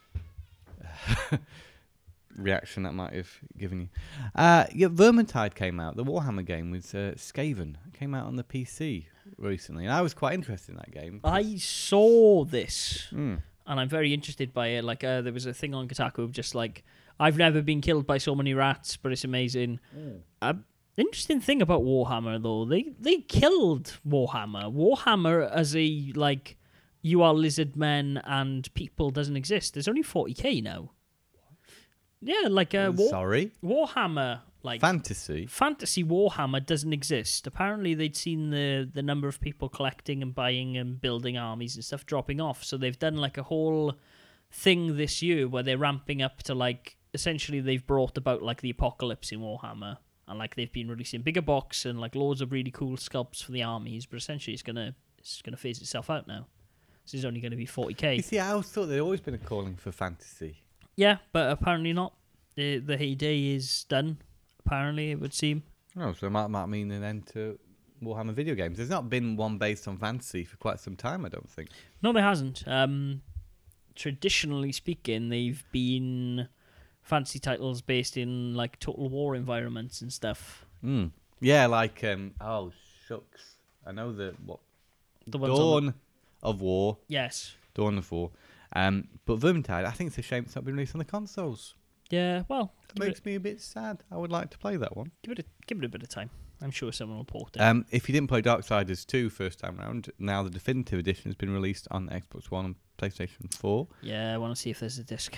reaction that might have given you. Vermintide came out. The Warhammer game with Skaven. It came out on the PC recently, and I was quite interested in that game. I saw this. Mm. And I'm very interested by it. Like, there was a thing on Kotaku of just like, "I've never been killed by so many rats, but it's amazing." Interesting thing about Warhammer, though, they killed Warhammer. Warhammer as a, like, you are lizard men and people doesn't exist. There's only 40k now. Yeah, like, Sorry? Warhammer, like, Fantasy? fantasy Warhammer doesn't exist. Apparently, they'd seen the number of people collecting and buying and building armies and stuff dropping off. So they've done like a whole thing this year where they're ramping up to, like, essentially they've brought about like the apocalypse in Warhammer, and like they've been releasing bigger box and like loads of really cool sculpts for the armies. But essentially, it's gonna phase itself out now. This is only going to be 40k. You see, I always thought there'd always been a calling for fantasy. Yeah, but apparently not. The heyday is done. Apparently, it would seem. Oh, so it might mean an end to Warhammer video games. There's not been one based on fantasy for quite some time, I don't think. No, there hasn't. Traditionally speaking, they've been fantasy titles based in like Total War environments and stuff. Mm. Yeah, like oh shucks, I know the ones on Dawn of War. Yes. Dawn of War. But Vermintide, I think it's a shame it's not been released on the consoles. Yeah. Well, It makes me a bit sad. I would like to play that one. give it a bit of time. I'm sure someone will port it. If you didn't play Darksiders 2 first time round, now the definitive edition has been released on Xbox One and PlayStation 4. Yeah, I want to see if there's a disc.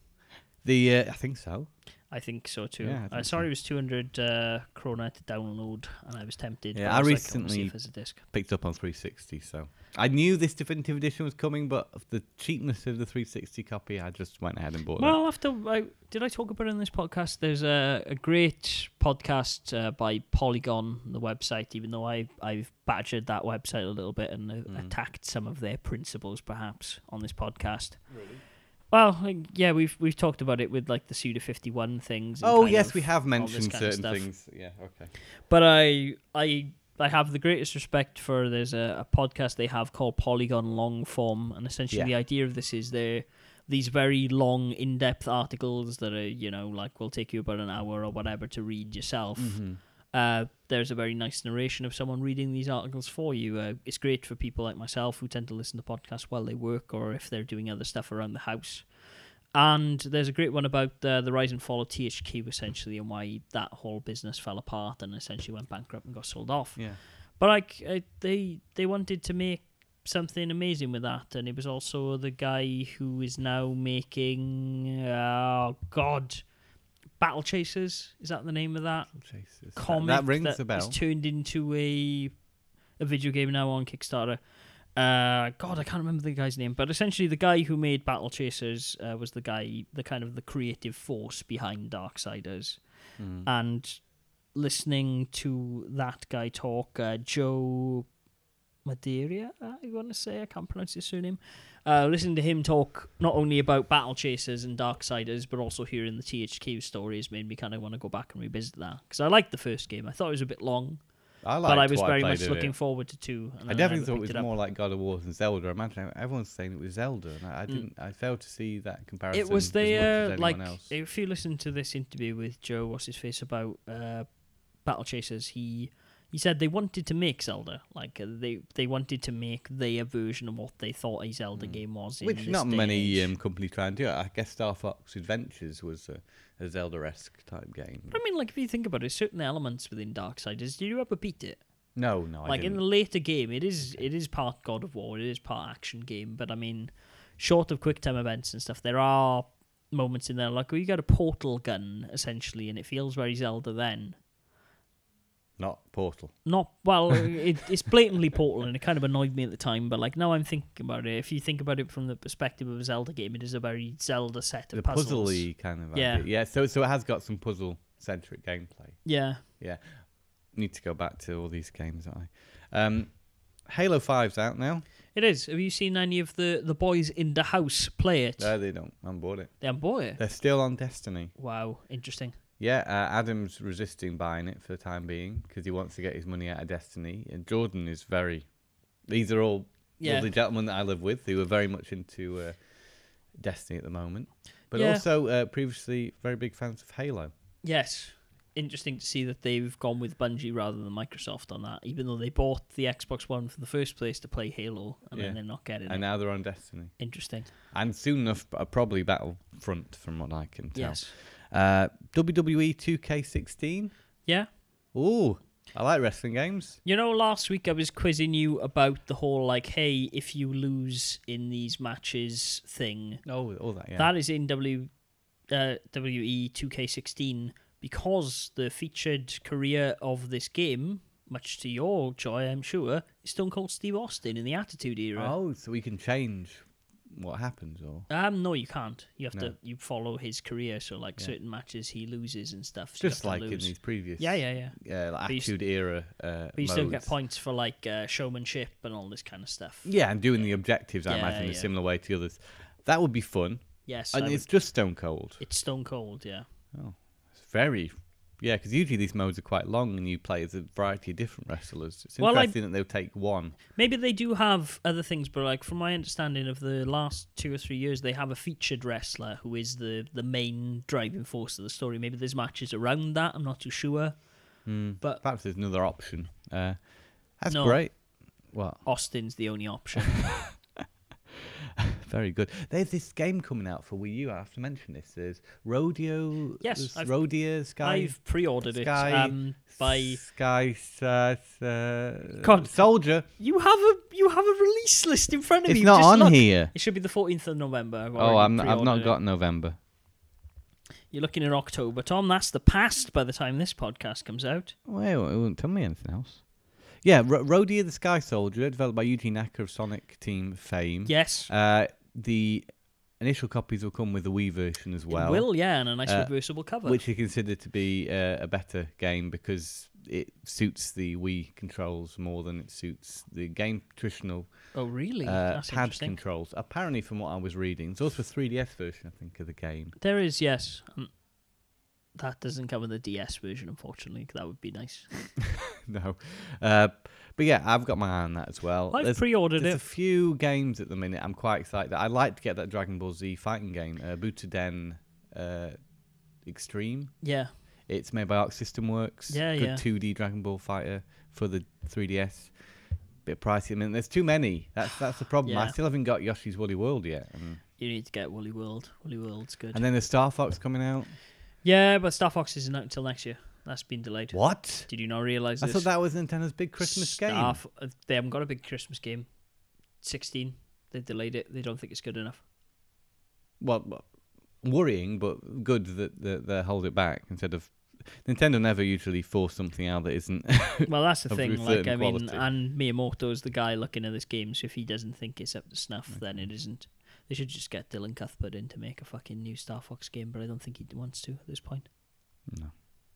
I think so. I think so too. Yeah, I think sorry, so. it was 200 krona to download, and I was tempted. Yeah, but I was like, recently- wanna see if there's a disc. Picked up on 360, so I knew this definitive edition was coming, but of the cheapness of the 360 copy, I just went ahead and bought it. Well, did I talk about it in this podcast? There's a great podcast by Polygon, the website, even though I've badgered that website a little bit and attacked some of their principles, perhaps, on this podcast. Really? Well, yeah, we've talked about it with like the Suda 51 things. And Oh kind yes, of we have all this mentioned kind of certain stuff. things. Yeah, okay. But I have the greatest respect for there's a podcast they have called Polygon Long Form, and essentially the idea of this is they're these very long, in-depth articles that are, like will take you about an hour or whatever to read yourself. Mm-hmm. There's a very nice narration of someone reading these articles for you. It's great for people like myself who tend to listen to podcasts while they work or if they're doing other stuff around the house. And there's a great one about the rise and fall of THQ, essentially, and why that whole business fell apart and essentially went bankrupt and got sold off. Yeah. But they wanted to make something amazing with that, and it was also the guy who is now making Battle Chasers. Is that the name of that Jesus. comic That rings a bell. is turned into a video game now on Kickstarter? I can't remember the guy's name, but essentially the guy who made Battle Chasers was the kind of the creative force behind Darksiders. And listening to that guy talk, Joe Madeira, I want to say, I can't pronounce his surname. Listening to him talk not only about Battle Chasers and Darksiders, but also hearing the THQ stories made me kind of want to go back and revisit that. Because I liked the first game. I thought it was a bit long. I but I liked was what very played much of looking it. forward to 2. And I then definitely never thought it picked was up. more like God of War than Zelda. Imagine everyone's saying it was Zelda, and I didn't. I failed to see that comparison. It was as much as anyone like else. if you listen to this interview with Joe, what's his face, about Battle Chasers, he said they wanted to make Zelda, like they wanted to make their version of what they thought a Zelda game was. Which in not this day and many age. companies try and do. I guess Star Fox Adventures was a Zelda-esque type game. But I mean, like if you think about it, certain elements within Darksiders, did you ever beat it? No, I Like didn't. in the later game, it is part God of War, it is part action game. But I mean, short of quick time events and stuff, there are moments in there like where you got a portal gun essentially, and it feels very Zelda then. Not Portal. Not well, it's blatantly Portal, and it kind of annoyed me at the time. But like now, I'm thinking about it. If you think about it from the perspective of a Zelda game, it is a very Zelda set of The puzzles. puzzle-y kind of Yeah. idea. Yeah, so it has got some puzzle-centric gameplay. Yeah, Yeah. Need to go back to all these games, don't I? Halo 5's out now. it is. Have you seen any of the boys in the house play it? No, they don't. I'm bored it. They haven't bought it. They're still on Destiny. Wow, interesting. Yeah, Adam's resisting buying it for the time being because he wants to get his money out of Destiny. And Jordan is very... These are all lovely gentlemen that I live with who are very much into Destiny at the moment. But Yeah. also previously very big fans of Halo. Yes. Interesting to see that they've gone with Bungie rather than Microsoft on that, even though they bought the Xbox One for the first place to play Halo, and then they're not getting And it. now they're on Destiny. Interesting. And soon enough, probably Battlefront, from what I can tell. Yes. WWE 2K16. Yeah. Ooh, I like wrestling games. You know, last week I was quizzing you about the whole, like, hey, if you lose in these matches thing. Oh, all that, yeah. That is in WE 2K16 because the featured career of this game, much to your joy, I'm sure, is Stone Cold Steve Austin in the Attitude Era. Oh, so we can change what happens, or No, you can't. You have No. to. You follow his career. So, like Yeah. certain matches, he loses and stuff. So you just have to like in lose. these previous, Yeah. like But you Attitude Era. But you still get modes. points for like showmanship and all this kind of stuff. Yeah, and doing the objectives, I Yeah, imagine, in a yeah. similar way to others. That would be fun. Yes, And it's just Stone Cold. it's Stone Cold. Yeah. Oh, it's very. Yeah, because usually these modes are quite long, and you play as a variety of different wrestlers. It's Well, interesting that they'll take one. Maybe they do have other things, but like from my understanding of the last 2 or 3 years, they have a featured wrestler who is the main driving force of the story. Maybe there's matches around that. I'm not too sure. But Perhaps there's another option. That's No. great. What? Austin's the only option. Very good. There's this game coming out for Wii U. I have to mention this. There's Rodeo. Yes, there's Rodeo Sky. I've pre-ordered Sky, it by. Sky God. Soldier. You have a release list in front of It's you. not Just on look. here. It should be the 14th of November. I've not got November. You're looking at October, Tom. That's the past by the time this podcast comes out. Wait, it won't tell me anything else. Yeah, Rodeo the Sky Soldier, developed by Yuji Naka of Sonic Team fame. Yes. The initial copies will come with the Wii version as well. It will, yeah, and a nice reversible cover. Which you consider to be a better game because it suits the Wii controls more than it suits the game traditional Oh, really? That's pad interesting. controls. Apparently, from what I was reading, there's also a 3DS version, I think, of the game. There is, yes. That doesn't come with the DS version, unfortunately. 'Cause that would be nice. No. But yeah, I've got my eye on that as well. I've pre-ordered There's it. a few games at the minute I'm quite excited. I'd like to get that Dragon Ball Z fighting game, Butoden Extreme. Yeah. It's made by Arc System Works. Yeah, Good yeah. 2D Dragon Ball fighter for the 3DS. Bit pricey. I mean, there's too many. That's the problem. I Yeah. still haven't got Yoshi's Woolly World yet. You need to get Woolly World. Woolly World's good. And then there's Star Fox coming out. Yeah, but Star Fox isn't out until next year. That's been delayed. What? Did you not realise I this? thought that was Nintendo's big Christmas game. They haven't got a big Christmas game. 16. They delayed it. They don't think it's good enough. Well, worrying, but good that they hold it back instead of... Nintendo never usually force something out that isn't... Well, that's the Of thing. a Like, certain I mean, quality. and Miyamoto's the guy looking at this game, so if he doesn't think it's up to snuff, then it isn't. They should just get Dylan Cuthbert in to make a fucking new Star Fox game, but I don't think he wants to at this point. No.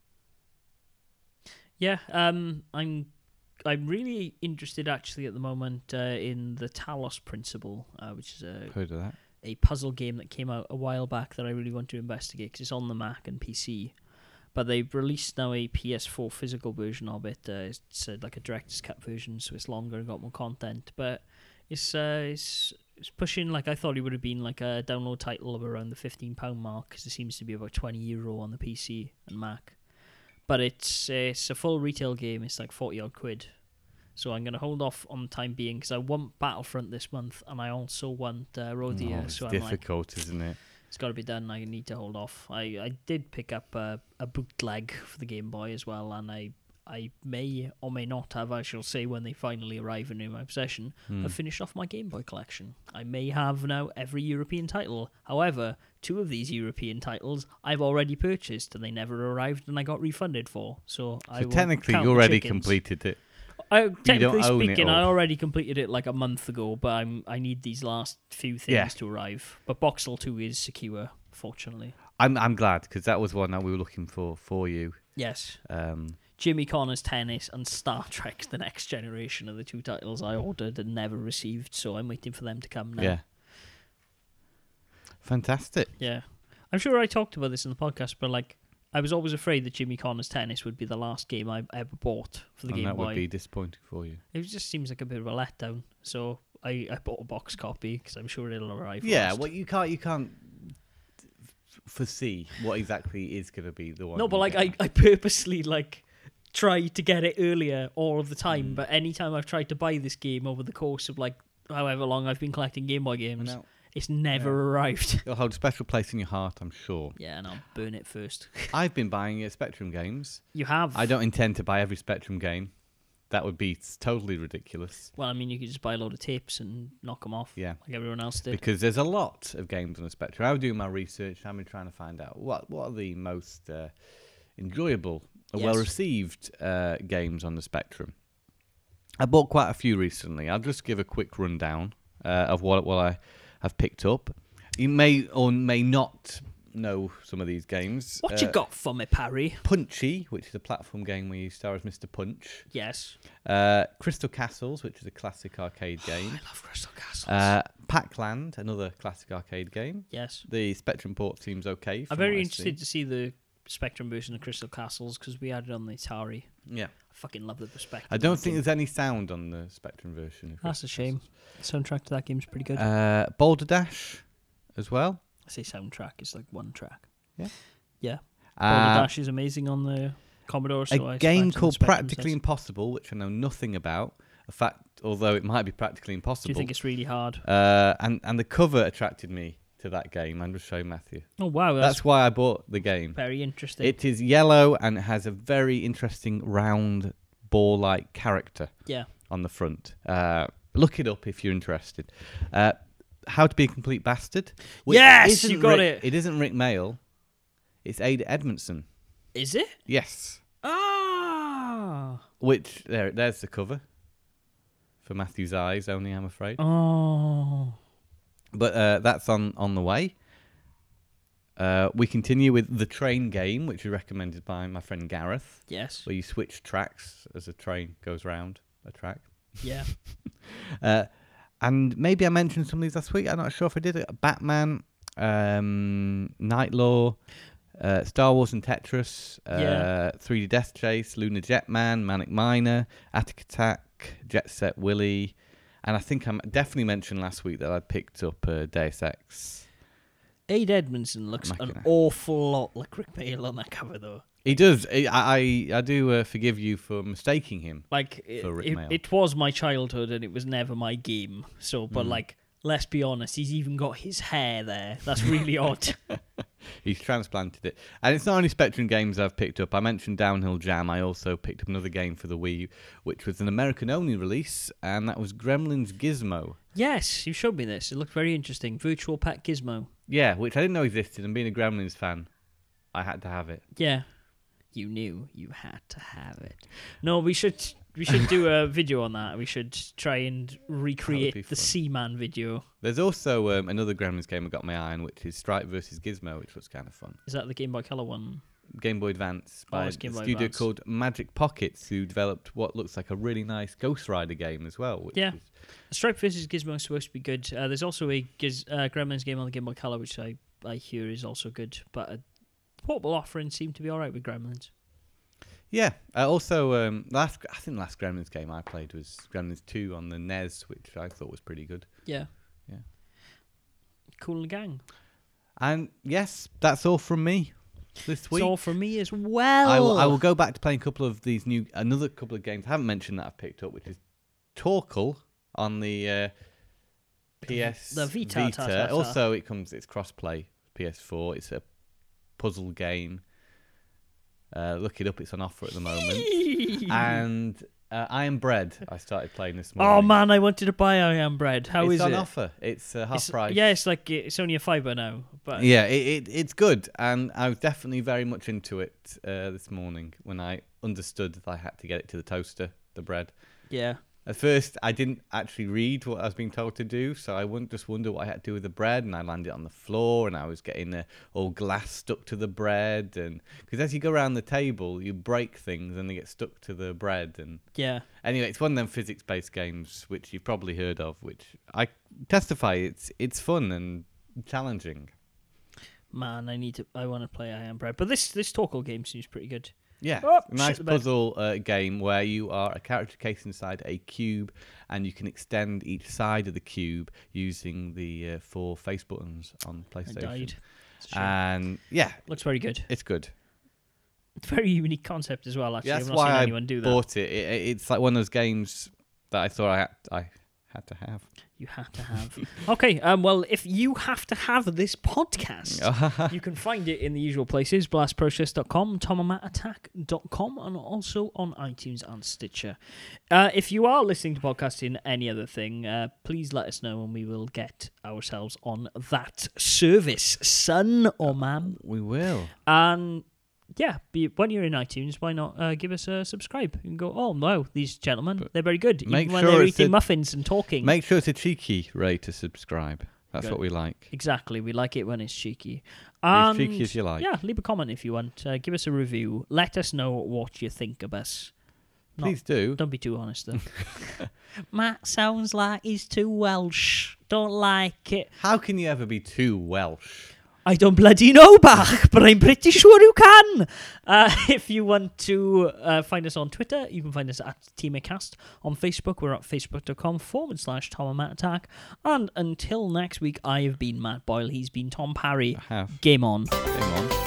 Yeah, I'm really interested actually at the moment in the Talos Principle, which is Heard of that? a puzzle game that came out a while back that I really want to investigate because it's on the Mac and PC. But they've released now a PS4 physical version of it. It's like a director's cut version, so it's longer and got more content. But it's pushing, like, I thought it would have been like a download title of around the £15 mark, because it seems to be about €20 on the PC and Mac. But it's a full retail game. It's like 40 odd quid. So I'm going to hold off on the time being, because I want Battlefront this month, and I also want Rodia. It's so difficult, isn't it? It's got to be done. I need to hold off. I did pick up a bootleg for the Game Boy as well, and I may or may not have, I shall say, when they finally arrive in my possession, have finished off my Game Boy collection. I may have now every European title. However, 2 of these European titles I've already purchased, and they never arrived, and I got refunded for. So I technically, you already completed it. Technically speaking, I all. already completed it like a month ago, but I need these last few things to arrive. But Boxel 2 is secure, fortunately. I'm glad, because that was one that we were looking for you. Yes. Jimmy Connor's Tennis and Star Trek: The Next Generation are the 2 titles I ordered and never received, so I'm waiting for them to come now. Yeah. Fantastic. Yeah. I'm sure I talked about this in the podcast, but like, I was always afraid that Jimmy Connor's Tennis would be the last game I ever bought for the Game Boy. And that would be disappointing for you. It just seems like a bit of a letdown. So I bought a box copy, because I'm sure it'll arrive. Yeah, fast. well, you can't foresee what exactly is going to be the one. No, but like I purposely like try to get it earlier all of the time. But anytime I've tried to buy this game over the course of like however long I've been collecting Game Boy games, it's never arrived. It'll hold a special place in your heart, I'm sure. Yeah, and I'll burn it first. I've been buying Spectrum games. You have? I don't intend to buy every Spectrum game. That would be totally ridiculous. Well, I mean, you could just buy a load of tapes and knock them off, like everyone else did. Because there's a lot of games on the Spectrum. I was doing my research. I've been trying to find out what are the most enjoyable, well-received games on the Spectrum. I bought quite a few recently. I'll just give a quick rundown of what I have picked up. You may or may not know some of these games. What you got for me, Parry? Punchy, which is a platform game where you star as Mr. Punch. Yes. Crystal Castles, which is a classic arcade game. I love Crystal Castles. Pac-Land, another classic arcade game. Yes. The Spectrum port seems okay. I'm very interested to see the Spectrum version of Crystal Castles, because we had it on the Atari. Yeah. I fucking love the perspective. I don't think there's any sound on the Spectrum version. That's a shame. The soundtrack to that game's pretty good. Boulder Dash as well. I say soundtrack, it's like one track. Yeah. Yeah. Boulder Dash is amazing on the Commodore. So a game called Practically Impossible, which I know nothing about. In fact, although it might be practically impossible. Do you think it's really hard? And the cover attracted me to that game. I'm just showing Matthew. Oh, wow. That's why I bought the game. Very interesting. It is yellow and it has a very interesting round ball-like character on the front. Look it up if you're interested. How to Be a Complete Bastard. Yes, you got it. It isn't Rick Mayall. It's Ada Edmondson. Is it? Yes. Ah. Which, there's the cover. For Matthew's eyes only, I'm afraid. Oh. But that's on the way. We continue with The Train Game, which is recommended by my friend Gareth. Yes. Where you switch tracks as a train goes round a track. Yeah. And maybe I mentioned some of these last week. I'm not sure if I did it. Batman, Night Law, Star Wars and Tetris, 3D Death Chase, Lunar Jetman, Manic Miner, Attic Attack, Jet Set Willy, and I think I definitely mentioned last week that I picked up Deus Ex. Ada Edmondson looks an awful lot like Rick Mayall on that cover, though. He does. I do forgive you for mistaking him. Like for Rick Mayall. It was my childhood, and it was never my game. So, but like, let's be honest, he's even got his hair there. That's really odd. He's transplanted it. And it's not only Spectrum games I've picked up. I mentioned Downhill Jam. I also picked up another game for the Wii, which was an American-only release, and that was Gremlins Gizmo. Yes, you showed me this. It looked very interesting. Virtual Pet Gizmo. Yeah, which I didn't know existed, and being a Gremlins fan, I had to have it. Yeah. You knew you had to have it. No, we should do a video on that. We should try and recreate the Seaman video. There's also another Gremlins game I got my eye on, which is Stripe vs. Gizmo, which looks kind of fun. Is that the Game Boy Color one? Game Boy Advance by a studio Advance. called Magic Pockets, who developed what looks like a really nice Ghost Rider game as well. Stripe vs. Gizmo is supposed to be good. There's also a Gremlins game on the Game Boy Color, which I hear is also good, but portable offerings seem to be all right with Gremlins. Yeah. Also, I think the last Gremlins game I played was Gremlins 2 on the NES, which I thought was pretty good. Yeah. Yeah. Cool and gang. And yes, that's all from me this week. It's all from me as well. I will go back to playing another couple of games I haven't mentioned that I've picked up, which is Torkel on the PS the Vita. Also, it's cross-play PS4. It's a puzzle game. Look it up; it's on offer at the moment. And I Am Bread, I started playing this morning. Oh man, I wanted to buy I Am Bread. How is it? It's on offer. It's half price. Yeah, it's only a $5 now. But yeah, it's good, and I was definitely very much into it this morning when I understood that I had to get it to the toaster, the bread. Yeah. At first, I didn't actually read what I was being told to do, so I wouldn't just wonder what I had to do with the bread, and I landed on the floor, and I was getting all glass stuck to the bread, and because as you go around the table, you break things, and they get stuck to the bread, and yeah. Anyway, it's one of them physics-based games which you've probably heard of, which I testify it's fun and challenging. Man, I want to play I Am Bread, but this Torkel game seems pretty good. Yeah, a nice puzzle game where you are a character case inside a cube, and you can extend each side of the cube using the 4 face buttons on PlayStation. I died. And yeah, looks very good. It's good. It's a very unique concept as well. Actually, yeah, that's I've not why seen anyone do that. Bought it. It's like one of those games that I thought I had to have. You had to have. Okay, well, if you have to have this podcast, you can find it in the usual places, blastprocess.com, tomamattack.com, and also on iTunes and Stitcher. If you are listening to podcasts in any other thing, please let us know and we will get ourselves on that service, son or ma'am. We will. And yeah, when you're in iTunes, why not give us a subscribe? You can go, oh, no, these gentlemen, they're very good. Even when they're eating muffins and talking. Make sure it's a cheeky way to subscribe. That's what we like. Exactly. We like it when it's cheeky. As cheeky as you like. Yeah, leave a comment if you want. Give us a review. Let us know what you think of us. Please do. Don't be too honest, though. Matt sounds like he's too Welsh. Don't like it. How can you ever be too Welsh? I don't bloody know, Bach, but I'm pretty sure you can. If you want to find us on Twitter, you can find us at TeamAcast. On Facebook, we're at facebook.com/TomAttack. And until next week, I have been Matt Boyle. He's been Tom Parry. I have. Game on. Game on.